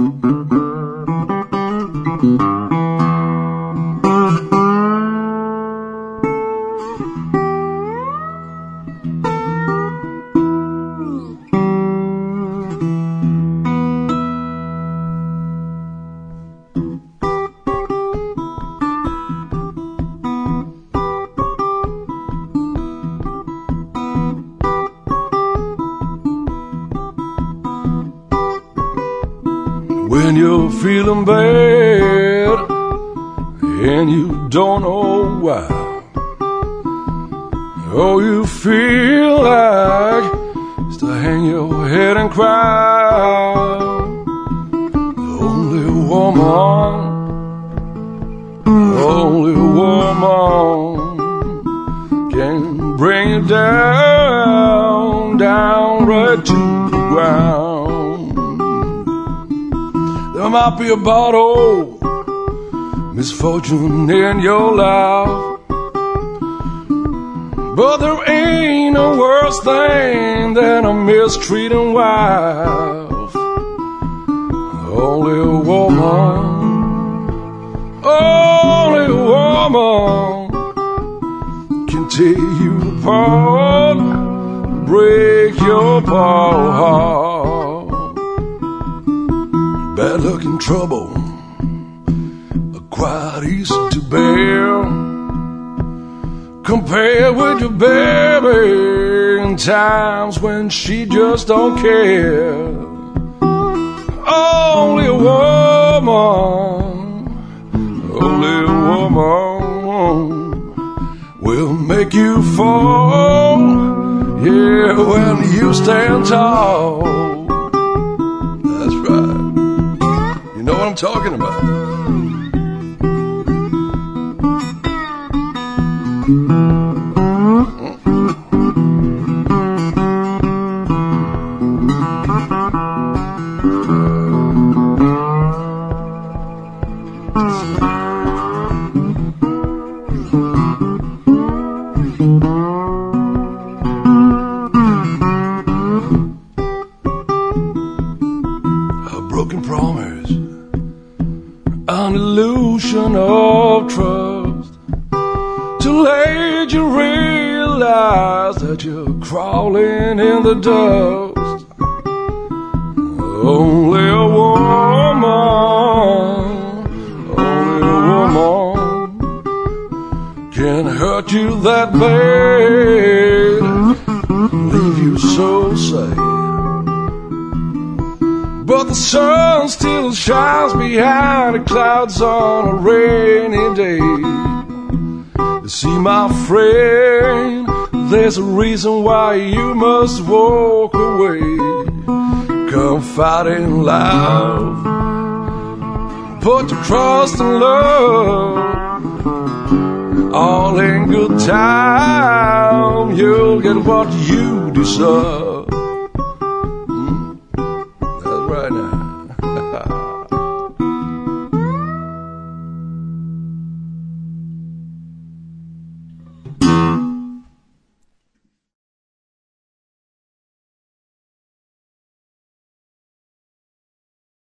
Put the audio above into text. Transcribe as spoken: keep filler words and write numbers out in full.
When you're feeling bad and you don't know why, all you feel like is to hang your head and cry. The only woman, only woman can bring you down, down right to the ground. There might be a bottle misfortune in your life, but there ain't no worse thing than a mistreating wife. Only a woman, only a woman can tear you apart, break your heart. Bad luck and trouble are quite easy to bear, compared with your baby in times when she just don't care. Only a woman, only a woman will make you fall, yeah, when you stand tall. That's right. You know what I'm talking about. A broken promise, an illusion of trust, too late you realize that you're crawling in the dust. Only a woman, only a woman can hurt you that bad, leave you so sad. But the sun still shines behind the clouds on a rainy day. You see, my friend, there's a reason why you must walk away. Confiding love, put your trust in love. All in good time, you'll get what you deserve.